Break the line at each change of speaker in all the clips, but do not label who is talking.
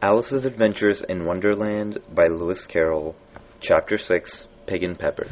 Alice's Adventures in Wonderland by Lewis Carroll. Chapter 6, Pig and Pepper.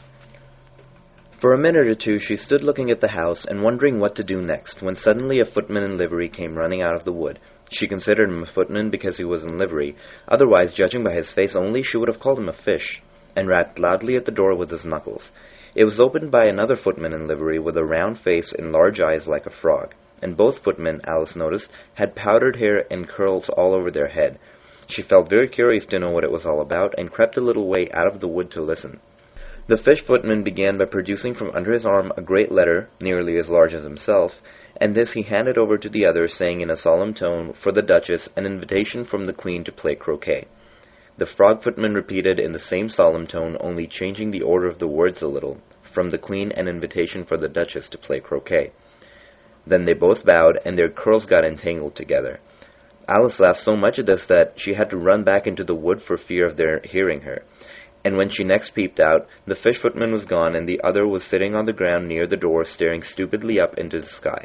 For a minute or two she stood looking at the house and wondering what to do next, when suddenly a footman in livery came running out of the wood. She considered him a footman because he was in livery. Otherwise, judging by his face only, she would have called him a fish, and rapped loudly at the door with his knuckles. It was opened by another footman in livery with a round face and large eyes like a frog. And both footmen, Alice noticed, had powdered hair and curls all over their head. She felt very curious to know what it was all about, and crept a little way out of the wood to listen. The fish footman began by producing from under his arm a great letter, nearly as large as himself, and this he handed over to the other, saying in a solemn tone, for the Duchess, an invitation from the Queen to play croquet. The frog footman repeated in the same solemn tone, only changing the order of the words a little, from the Queen, an invitation for the Duchess to play croquet. Then they both bowed, and their curls got entangled together. Alice laughed so much at this that she had to run back into the wood for fear of their hearing her. And when she next peeped out, the fish footman was gone, and the other was sitting on the ground near the door, staring stupidly up into the sky.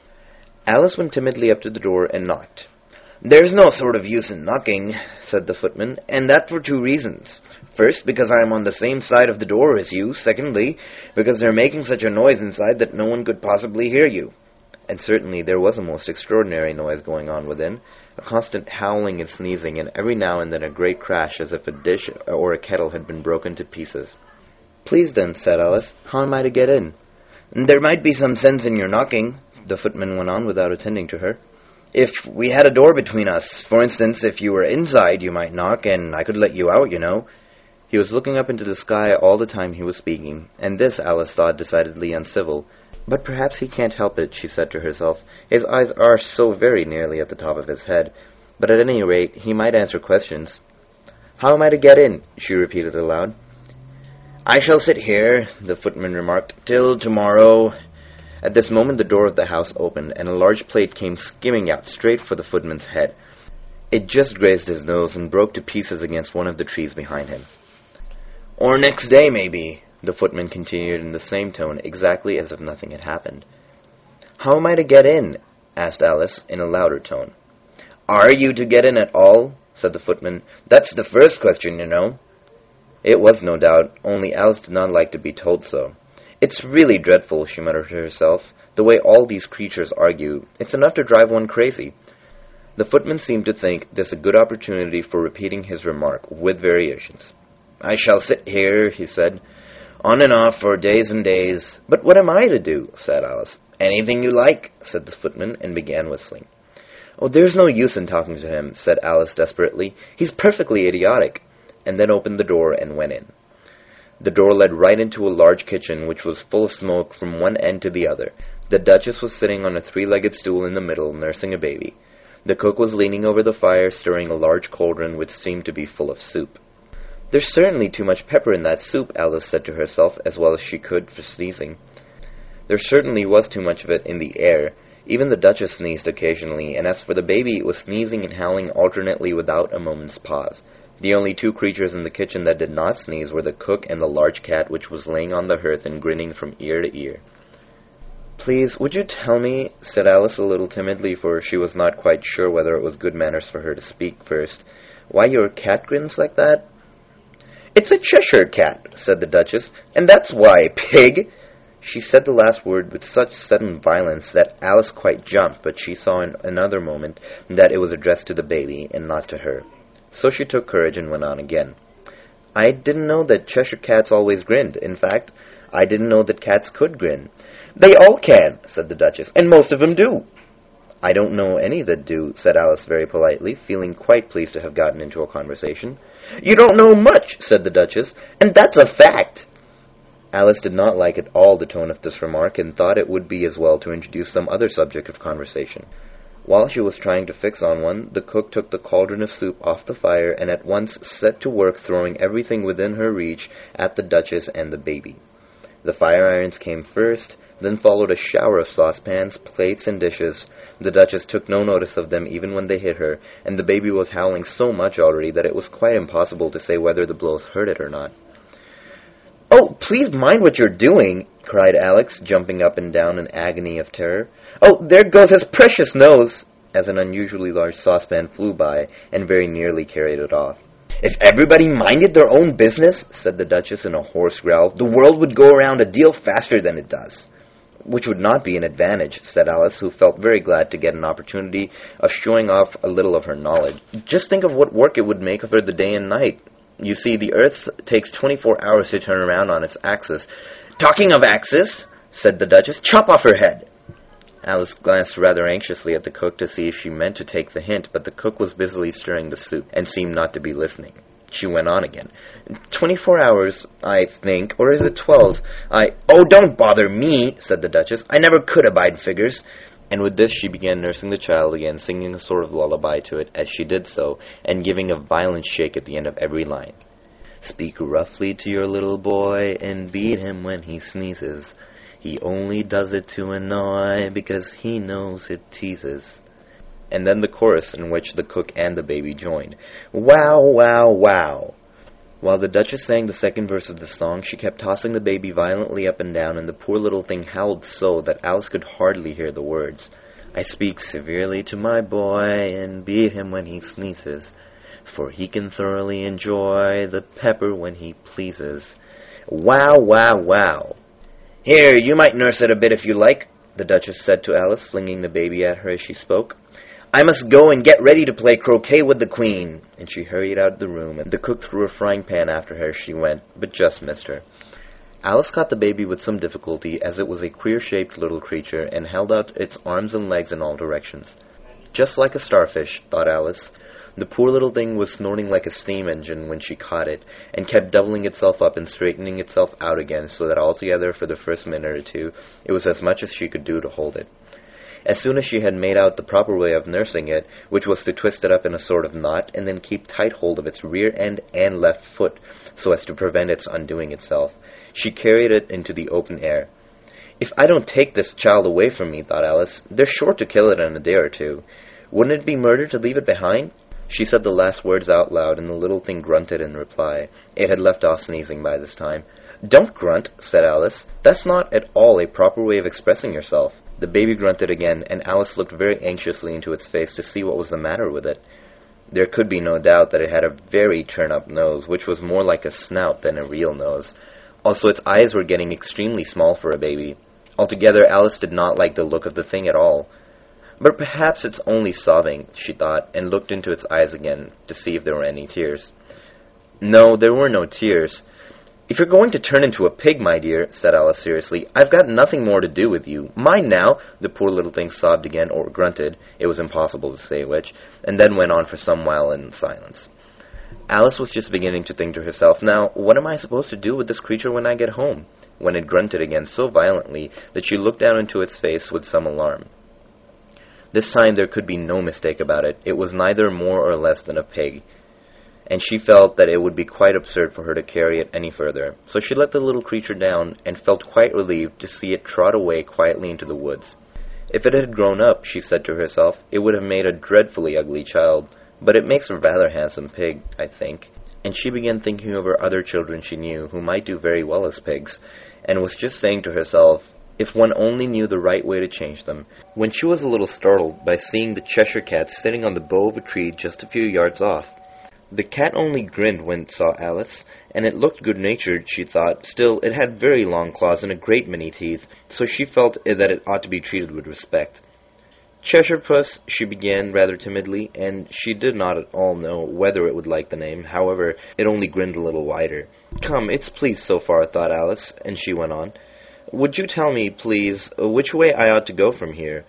Alice went timidly up to the door and knocked.
"There's no sort of use in knocking," said the footman, "and that for two reasons. First, because I am on the same side of the door as you. Secondly, because they're making such a noise inside that no one could possibly hear you."
And certainly there was a most extraordinary noise going on within, a constant howling and sneezing, and every now and then a great crash as if a dish or a kettle had been broken to pieces. "Please then," said Alice, "how am I to get in?"
"There might be some sense in your knocking," the footman went on without attending to her. "If we had a door between us, for instance, if you were inside, you might knock, and I could let you out, you know."
He was looking up into the sky all the time he was speaking, and this Alice thought decidedly uncivil. "But perhaps he can't help it," she said to herself. "His eyes are so very nearly at the top of his head. But at any rate, he might answer questions." "How am I to get in?" she repeated aloud.
"I shall sit here," the footman remarked, "till tomorrow."
At this moment the door of the house opened, and a large plate came skimming out straight for the footman's head. It just grazed his nose and broke to pieces against one of the trees behind him.
"Or next day, maybe,"
the footman continued in the same tone, exactly as if nothing had happened. "How am I to get in?" asked Alice, in a louder tone.
"Are you to get in at all?" said the footman. "That's the first question, you know."
It was, no doubt, only Alice did not like to be told so. "It's really dreadful," she muttered to herself, "the way all these creatures argue. It's enough to drive one crazy." The footman seemed to think this a good opportunity for repeating his remark, with variations.
"I shall sit here," he said, "on and off for days and days."
"But what am I to do?" said Alice.
"Anything you like," said the footman, and began whistling.
"Oh, there's no use in talking to him," said Alice desperately. "He's perfectly idiotic," and then opened the door and went in. The door led right into a large kitchen, which was full of smoke from one end to the other. The Duchess was sitting on a three-legged stool in the middle, nursing a baby. The cook was leaning over the fire, stirring a large cauldron which seemed to be full of soup. "There's certainly too much pepper in that soup," Alice said to herself, as well as she could for sneezing. There certainly was too much of it in the air. Even the Duchess sneezed occasionally, and as for the baby, it was sneezing and howling alternately without a moment's pause. The only two creatures in the kitchen that did not sneeze were the cook and the large cat, which was laying on the hearth and grinning from ear to ear. "Please, would you tell me," said Alice a little timidly, for she was not quite sure whether it was good manners for her to speak first, "why your cat grins like that?"
"It's a Cheshire cat," said the Duchess, "and that's why, pig."
She said the last word with such sudden violence that Alice quite jumped, but she saw in another moment that it was addressed to the baby, and not to her. So she took courage and went on again. "I didn't know that Cheshire cats always grinned. In fact, I didn't know that cats could grin."
"They all can," said the Duchess, "and most of them do."
"I don't know any that do," said Alice very politely, feeling quite pleased to have gotten into a conversation.
"You don't know much," said the Duchess, "and that's a fact."
Alice did not like at all the tone of this remark, and thought it would be as well to introduce some other subject of conversation. While she was trying to fix on one, the cook took the cauldron of soup off the fire, and at once set to work throwing everything within her reach at the Duchess and the baby. The fire-irons came first, then followed a shower of saucepans, plates, and dishes. The Duchess took no notice of them even when they hit her, and the baby was howling so much already that it was quite impossible to say whether the blows hurt it or not.
"Oh, please mind what you're doing," cried Alex, jumping up and down in agony of terror. "Oh, there goes his precious nose."
as an unusually large saucepan flew by and very nearly carried it off.
"If everybody minded their own business," said the Duchess in a hoarse growl, "the world would go around a deal faster than it does."
"Which would not be an advantage," said Alice, who felt very glad to get an opportunity of showing off a little of her knowledge. "Just think of what work it would make for the day and night. You see, the Earth takes 24 hours to turn around on its axis."
"Talking of axis," said the Duchess, "chop off her head."
Alice glanced rather anxiously at the cook to see if she meant to take the hint, but the cook was busily stirring the soup, and seemed not to be listening. She went on again. 24 hours, I think, or is it 12?
"Oh, don't bother me," said the Duchess. "I never could abide figures."
And with this she began nursing the child again, singing a sort of lullaby to it as she did so, and giving a violent shake at the end of every line. "Speak roughly to your little boy, and beat him when he sneezes. He only does it to annoy, because he knows it teases." And then the chorus, in which the cook and the baby joined. "Wow, wow, wow." While the Duchess sang the second verse of the song, she kept tossing the baby violently up and down, and the poor little thing howled so that Alice could hardly hear the words. "I speak severely to my boy, and beat him when he sneezes, for he can thoroughly enjoy the pepper when he pleases."
"Wow, wow, wow." "Here, you might nurse it a bit if you like," the Duchess said to Alice, flinging the baby at her as she spoke. "I must go and get ready to play croquet with the Queen."
And she hurried out of the room, and the cook threw a frying pan after her as she went, but just missed her. Alice caught the baby with some difficulty, as it was a queer-shaped little creature, and held out its arms and legs in all directions. "Just like a starfish," thought Alice. The poor little thing was snorting like a steam engine when she caught it, and kept doubling itself up and straightening itself out again, so that altogether for the first minute or two it was as much as she could do to hold it. As soon as she had made out the proper way of nursing it, which was to twist it up in a sort of knot, and then keep tight hold of its rear end and left foot, so as to prevent its undoing itself, she carried it into the open air. "If I don't take this child away from me," thought Alice, "they're sure to kill it in a day or two. Wouldn't it be murder to leave it behind?" She said the last words out loud, and the little thing grunted in reply. It had left off sneezing by this time. "Don't grunt," said Alice. "That's not at all a proper way of expressing yourself." The baby grunted again, and Alice looked very anxiously into its face to see what was the matter with it. There could be no doubt that it had a very turn-up nose, which was more like a snout than a real nose. Also, its eyes were getting extremely small for a baby. Altogether, Alice did not like the look of the thing at all. "But perhaps it's only sobbing," she thought, and looked into its eyes again to see if there were any tears. No, there were no tears. "If you're going to turn into a pig, my dear," said Alice seriously, "I've got nothing more to do with you. Mind now." The poor little thing sobbed again, or grunted, it was impossible to say which, and then went on for some while in silence. Alice was just beginning to think to herself, "Now, what am I supposed to do with this creature when I get home?" when it grunted again so violently that she looked down into its face with some alarm. This time there could be no mistake about it. It was neither more or less than a pig, and she felt that it would be quite absurd for her to carry it any further. So she let the little creature down, and felt quite relieved to see it trot away quietly into the woods. If it had grown up, she said to herself, it would have made a dreadfully ugly child, but it makes a rather handsome pig, I think. And she began thinking of her other children she knew, who might do very well as pigs, and was just saying to herself, if one only knew the right way to change them, when she was a little startled by seeing the Cheshire Cat sitting on the bough of a tree just a few yards off. The cat only grinned when it saw Alice, and it looked good-natured, she thought. Still, it had very long claws and a great many teeth, so she felt that it ought to be treated with respect. "Cheshire Puss," she began rather timidly, and she did not at all know whether it would like the name. However, it only grinned a little wider. "Come, it's pleased so far," thought Alice, and she went on. "Would you tell me, please, which way I ought to go from here?"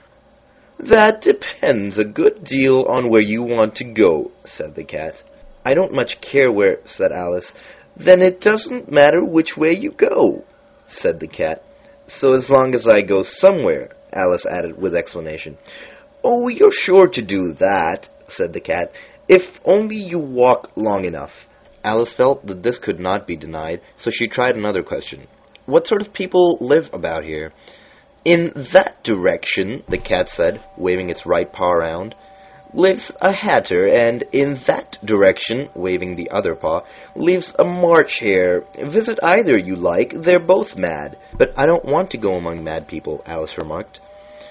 "That depends a good deal on where you want to go," said the cat. "I don't much care where," said Alice. "Then it doesn't matter which way you go," said the cat. "So as long as I go somewhere," Alice added with explanation. "Oh, you're sure to do that," said the cat, "if only you walk long enough." Alice felt that this could not be denied, so she tried another question. "What sort of people live about here?" "In that direction," the cat said, waving its right paw around, "lives a hatter, and in that direction," waving the other paw, "lives a March hare. Visit either you like, they're both mad." "But I don't want to go among mad people," Alice remarked.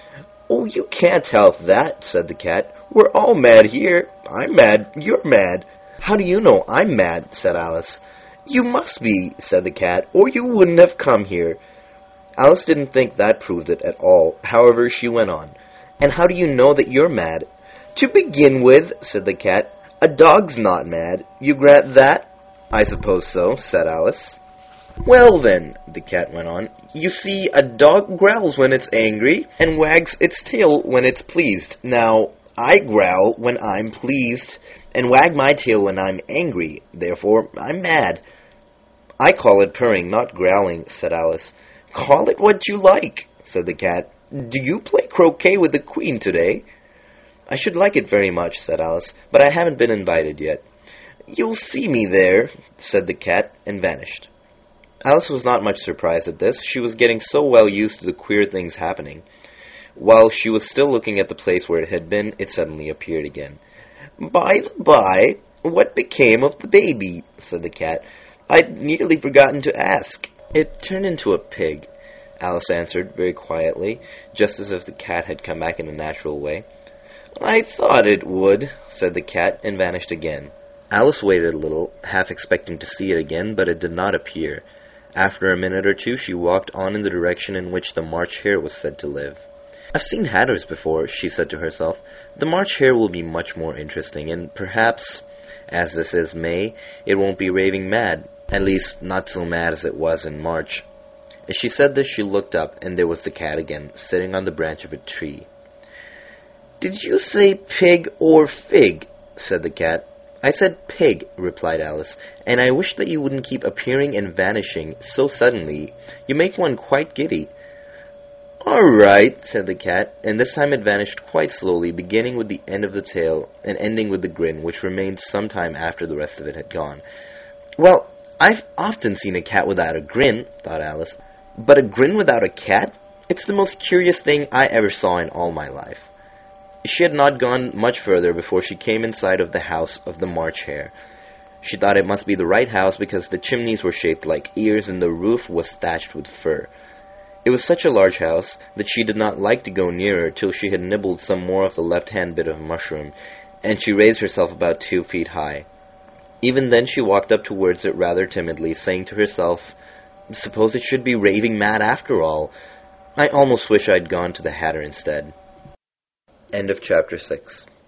"Oh, you can't help that," said the cat. "We're all mad here. I'm mad. You're mad."
"How do you know I'm mad?" said Alice.
"You must be," said the cat, "or you wouldn't have come here."
Alice didn't think that proved it at all. However, she went on. "And how do you know that you're mad?"
"To begin with," said the cat, "a dog's not mad. You grant that?"
"I suppose so," said Alice.
"Well then," the cat went on, "you see, a dog growls when it's angry, and wags its tail when it's pleased. Now, I growl when I'm pleased, and wag my tail when I'm angry. Therefore, I'm mad."
"I call it purring, not growling," said Alice.
"Call it what you like," said the cat. "Do you play croquet with the queen today?"
"I should like it very much," said Alice, "but I haven't been invited yet."
"You'll see me there," said the cat, and vanished.
Alice was not much surprised at this. She was getting so well used to the queer things happening. While she was still looking at the place where it had been, it suddenly appeared again.
"By the by, what became of the baby?" said the cat. "I'd nearly forgotten to ask."
"It turned into a pig," Alice answered very quietly, just as if the cat had come back in a natural way.
"I thought it would," said the cat, and vanished again.
Alice waited a little, half expecting to see it again, but it did not appear. After a minute or two, she walked on in the direction in which the March Hare was said to live. "I've seen hatters before," she said to herself. "The March Hare will be much more interesting, and perhaps, as this is May, it won't be raving mad, at least not so mad as it was in March." As she said this, she looked up, and there was the cat again, sitting on the branch of a tree.
"Did you say pig or fig?" said the cat.
"I said pig," replied Alice, "and I wish that you wouldn't keep appearing and vanishing so suddenly. You make one quite giddy."
"All right,"
said the cat, and this time it vanished quite slowly, beginning with the end of the tail and ending with the grin, which remained some time after the rest of it had gone. "Well, I've often seen a cat without a grin," thought Alice, "but a grin without a cat? It's the most curious thing I ever saw in all my life." She had not gone much further before she came in sight of the house of the March Hare. She thought it must be the right house because the chimneys were shaped like ears and the roof was thatched with fur. It was such a large house that she did not like to go nearer till she had nibbled some more of the left-hand bit of mushroom, and she raised herself about 2 feet high. Even then she walked up towards it rather timidly, saying to herself, "Suppose it should be raving mad after all. I almost wish I'd gone to the Hatter instead." End of chapter 6.